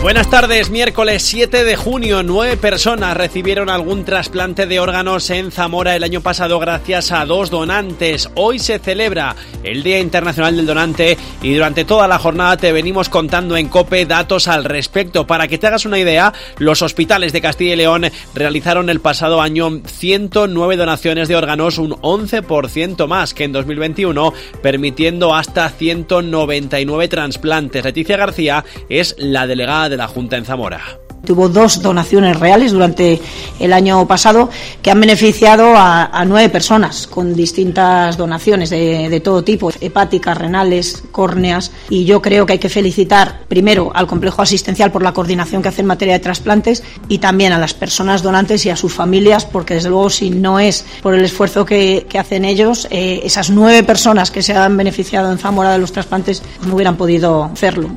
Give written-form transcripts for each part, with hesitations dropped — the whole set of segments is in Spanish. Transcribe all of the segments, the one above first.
Buenas tardes, miércoles 7 de junio, 9 personas recibieron algún trasplante de órganos en Zamora el año pasado gracias a 2 donantes. Hoy se celebra el Día Internacional del Donante y durante toda la jornada te venimos contando en COPE datos al respecto. Para que te hagas una idea, los hospitales de Castilla y León realizaron el pasado año 109 donaciones de órganos, un 11% más que en 2021, permitiendo hasta 199 trasplantes. Leticia García es la delegada de la Junta en Zamora. Tuvo 2 donaciones reales durante el año pasado que han beneficiado a 9 personas con distintas donaciones de todo tipo, hepáticas, renales, córneas, y yo creo que hay que felicitar primero al complejo asistencial por la coordinación que hace en materia de trasplantes y también a las personas donantes y a sus familias, porque desde luego si no es por el esfuerzo que hacen ellos, esas 9 personas que se han beneficiado en Zamora de los trasplantes no hubieran podido hacerlo.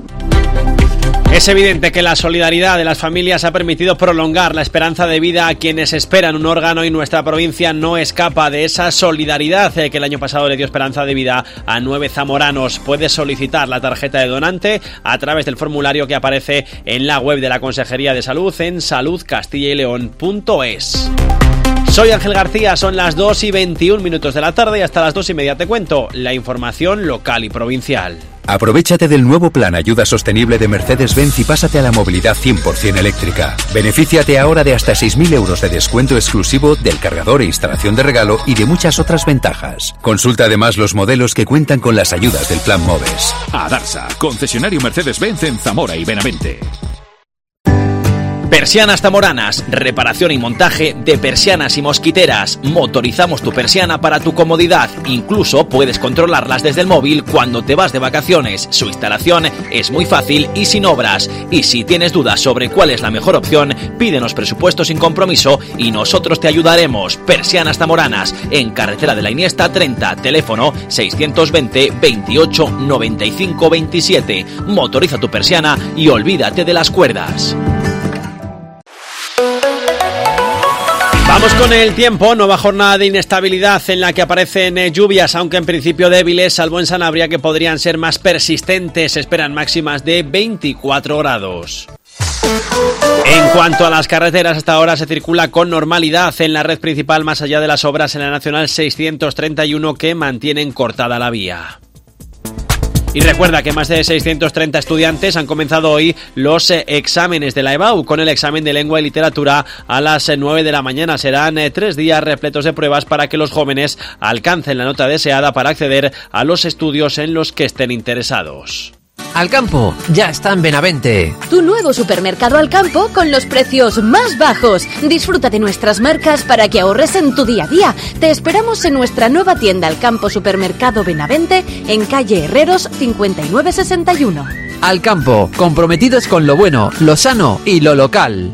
Es evidente que la solidaridad de las familias ha permitido prolongar la esperanza de vida a quienes esperan un órgano y nuestra provincia no escapa de esa solidaridad que el año pasado le dio esperanza de vida a 9 zamoranos. Puedes solicitar la tarjeta de donante a través del formulario que aparece en la web de la Consejería de Salud en saludcastillaleon.es. Soy Ángel García, son las 2:21 de la tarde y hasta las 2:30 te cuento la información local y provincial. Aprovéchate del nuevo plan Ayuda Sostenible de Mercedes-Benz y pásate a la movilidad 100% eléctrica. Benefíciate ahora de hasta 6.000 euros de descuento exclusivo del cargador e instalación de regalo y de muchas otras ventajas. Consulta además los modelos que cuentan con las ayudas del plan MOVES. Adarsa, concesionario Mercedes-Benz en Zamora y Benavente. Persianas zamoranas, reparación y montaje de persianas y mosquiteras. Motorizamos tu persiana para tu comodidad. Incluso puedes controlarlas desde el móvil cuando te vas de vacaciones. Su instalación es muy fácil y sin obras. Y si tienes dudas sobre cuál es la mejor opción, pídenos presupuesto sin compromiso y nosotros te ayudaremos. Persianas zamoranas, en Carretera de la Iniesta 30, teléfono 620 28 95 27. Motoriza tu persiana y olvídate de las cuerdas. Vamos con el tiempo, nueva jornada de inestabilidad en la que aparecen lluvias, aunque en principio débiles, salvo en Sanabria que podrían ser más persistentes. Se esperan máximas de 24 grados. En cuanto a las carreteras, hasta ahora se circula con normalidad en la red principal, más allá de las obras en la Nacional 631 que mantienen cortada la vía. Y recuerda que más de 630 estudiantes han comenzado hoy los exámenes de la EBAU con el examen de lengua y literatura a las 9 de la mañana. Serán 3 días repletos de pruebas para que los jóvenes alcancen la nota deseada para acceder a los estudios en los que estén interesados. Alcampo ya está en Benavente. Tu nuevo supermercado Alcampo con los precios más bajos. Disfruta de nuestras marcas para que ahorres en tu día a día. Te esperamos en nuestra nueva tienda Alcampo Supermercado Benavente en calle Herreros 5961. Alcampo, comprometidos con lo bueno, lo sano y lo local.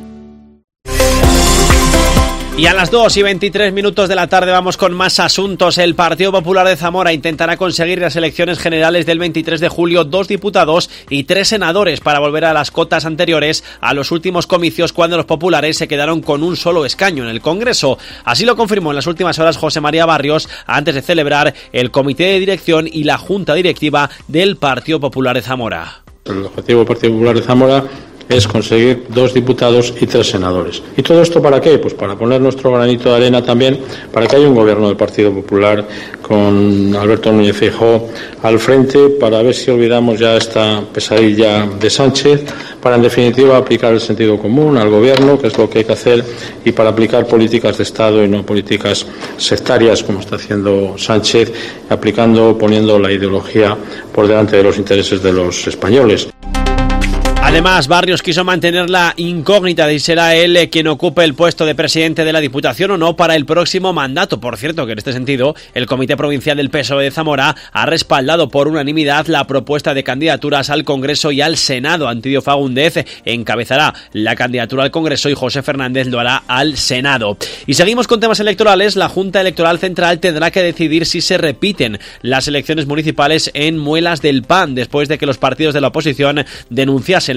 Y a las 2:23 de la tarde vamos con más asuntos. El Partido Popular de Zamora intentará conseguir las elecciones generales del 23 de julio 2 diputados y 3 senadores para volver a las cotas anteriores a los últimos comicios cuando los populares se quedaron con un solo escaño en el Congreso. Así lo confirmó en las últimas horas José María Barrios antes de celebrar el Comité de Dirección y la Junta Directiva del Partido Popular de Zamora. El objetivo del Partido Popular de Zamora es conseguir 2 diputados y 3 senadores. ¿Y todo esto para qué? Pues para poner nuestro granito de arena también para que haya un gobierno del Partido Popular con Alberto Núñez Feijóo al frente, para ver si olvidamos ya esta pesadilla de Sánchez, para en definitiva aplicar el sentido común al gobierno, que es lo que hay que hacer, y para aplicar políticas de Estado y no políticas sectarias como está haciendo Sánchez, poniendo la ideología por delante de los intereses de los españoles. Además, Barrios quiso mantener la incógnita de si será él quien ocupe el puesto de presidente de la Diputación o no para el próximo mandato. Por cierto, que en este sentido, el Comité Provincial del PSOE de Zamora ha respaldado por unanimidad la propuesta de candidaturas al Congreso y al Senado. Antidio Fagúndez encabezará la candidatura al Congreso y José Fernández lo hará al Senado. Y seguimos con temas electorales. La Junta Electoral Central tendrá que decidir si se repiten las elecciones municipales en Muelas del Pan, después de que los partidos de la oposición denunciasen la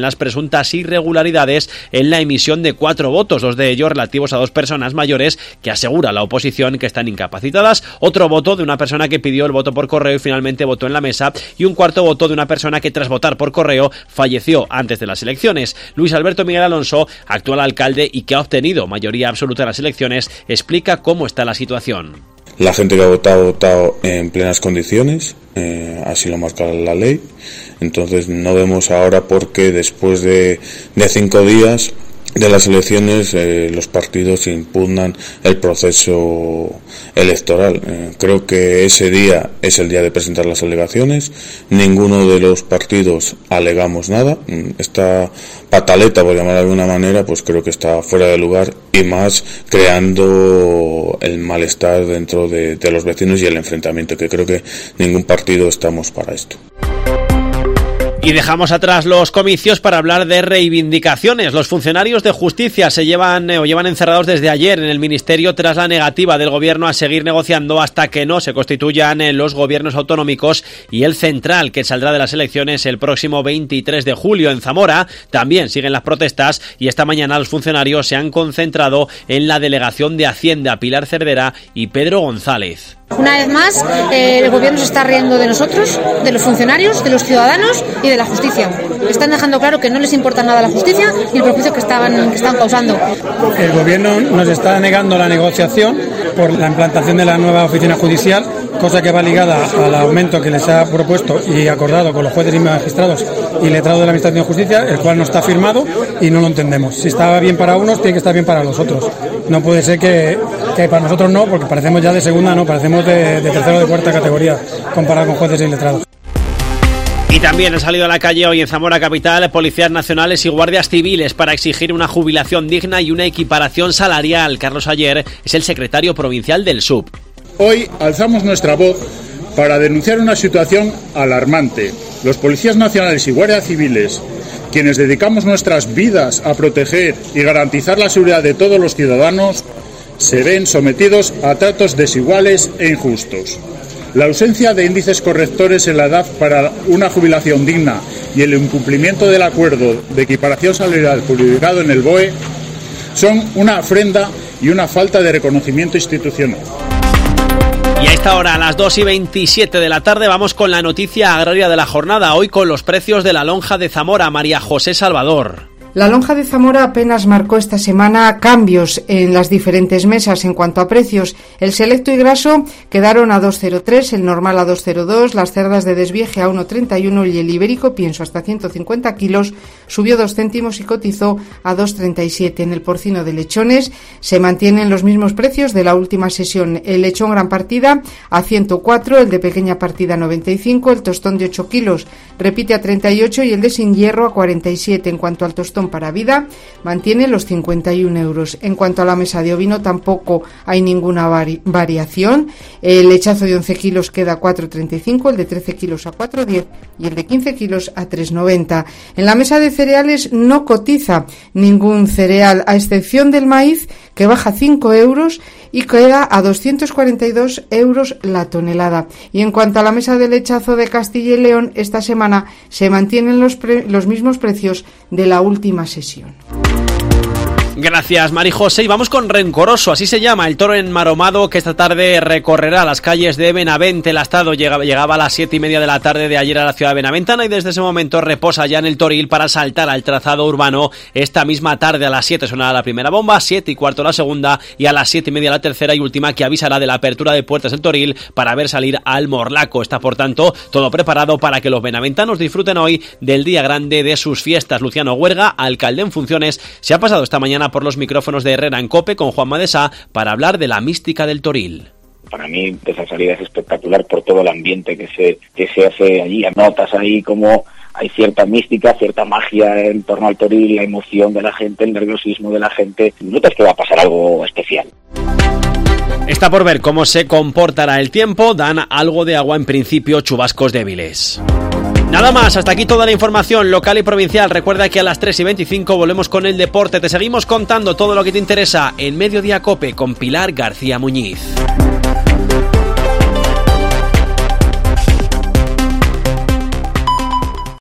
las presuntas irregularidades en la emisión de 4 votos, 2 de ellos relativos a 2 personas mayores que asegura la oposición que están incapacitadas, otro voto de una persona que pidió el voto por correo y finalmente votó en la mesa, y un cuarto voto de una persona que tras votar por correo falleció antes de las elecciones. Luis Alberto Miguel Alonso, actual alcalde y que ha obtenido mayoría absoluta en las elecciones, explica cómo está la situación. La gente que ha votado en plenas condiciones, así lo marca la ley. Entonces no vemos ahora por qué después de 5 días de las elecciones los partidos impugnan el proceso electoral. Creo que ese día es el día de presentar las alegaciones. Ninguno de los partidos alegamos nada. Esta pataleta, por llamarla de alguna manera, pues creo que está fuera de lugar, y más creando el malestar dentro de los vecinos y el enfrentamiento, que creo que ningún partido estamos para esto. Y dejamos atrás los comicios para hablar de reivindicaciones. Los funcionarios de justicia llevan encerrados desde ayer en el Ministerio tras la negativa del Gobierno a seguir negociando hasta que no se constituyan los gobiernos autonómicos y el central, que saldrá de las elecciones el próximo 23 de julio. En Zamora también siguen las protestas y esta mañana los funcionarios se han concentrado en la delegación de Hacienda Pilar Cervera y Pedro González. Una vez más, el gobierno se está riendo de nosotros, de los funcionarios, de los ciudadanos y de la justicia. Están dejando claro que no les importa nada la justicia y el perjuicio que están causando. El gobierno nos está negando la negociación por la implantación de la nueva oficina judicial, cosa que va ligada al aumento que les ha propuesto y acordado con los jueces y magistrados y letrados de la Administración de Justicia, el cual no está firmado y no lo entendemos. Si estaba bien para unos, tiene que estar bien para los otros. No puede ser que para nosotros no, porque parecemos ya de segunda, no, parecemos de tercera o de cuarta categoría comparado con jueces y letrados. Y también han salido a la calle hoy en Zamora capital policías nacionales y guardias civiles para exigir una jubilación digna y una equiparación salarial. Carlos Ayer es el secretario provincial del SUB. Hoy alzamos nuestra voz para denunciar una situación alarmante. Los policías nacionales y guardias civiles, quienes dedicamos nuestras vidas a proteger y garantizar la seguridad de todos los ciudadanos, se ven sometidos a tratos desiguales e injustos. La ausencia de índices correctores en la edad para una jubilación digna y el incumplimiento del acuerdo de equiparación salarial publicado en el BOE son una afrenta y una falta de reconocimiento institucional. Y a esta hora, a las 2:27 de la tarde, vamos con la noticia agraria de la jornada, hoy con los precios de la lonja de Zamora. María José Salvador. La lonja de Zamora apenas marcó esta semana cambios en las diferentes mesas en cuanto a precios. El selecto y graso quedaron a 2,03, el normal a 2,02, las cerdas de desvieje a 1,31 y el ibérico, pienso hasta 150 kilos, subió 2 céntimos y cotizó a 2,37. En el porcino de lechones se mantienen los mismos precios de la última sesión. El lechón gran partida a 104, el de pequeña partida a 95, el tostón de 8 kilos repite a 38 y el de sin hierro a 47. En cuanto al tostón para vida, mantiene los 51 euros. En cuanto a la mesa de ovino, tampoco hay ninguna variación. El lechazo de 11 kilos queda a 4,35, el de 13 kilos a 4,10 y el de 15 kilos a 3,90. En la mesa de cereales no cotiza ningún cereal, a excepción del maíz, que baja 5 euros y queda a 242 euros la tonelada. Y en cuanto a la mesa de lechazo de Castilla y León, esta semana se mantienen los mismos precios de la última sesión. Gracias, Mari José. Y vamos con Rencoroso, así se llama el toro enmaromado que esta tarde recorrerá las calles de Benavente. El astado llegaba a las 7:30 de la tarde de ayer a la ciudad de Benaventana y desde ese momento reposa ya en el Toril para saltar al trazado urbano. Esta misma tarde a las 7 sonará la primera bomba, 7:15 la segunda y a las 7:30 la tercera y última, que avisará de la apertura de puertas del Toril para ver salir al Morlaco. Está, por tanto, todo preparado para que los benaventanos disfruten hoy del día grande de sus fiestas. Luciano Huerga, alcalde en funciones, se ha pasado esta mañana por los micrófonos de Herrera en COPE con Juan Madesá para hablar de la mística del Toril. Para mí esa salida es espectacular por todo el ambiente que se hace allí. Notas ahí como hay cierta mística, cierta magia en torno al Toril, la emoción de la gente, el nerviosismo de la gente. Notas que va a pasar algo especial. Está por ver cómo se comportará el tiempo. Dan algo de agua, en principio chubascos débiles. Nada más, hasta aquí toda la información local y provincial. Recuerda que a las 3:25 volvemos con el deporte. Te seguimos contando todo lo que te interesa en Mediodía COPE con Pilar García Muñiz.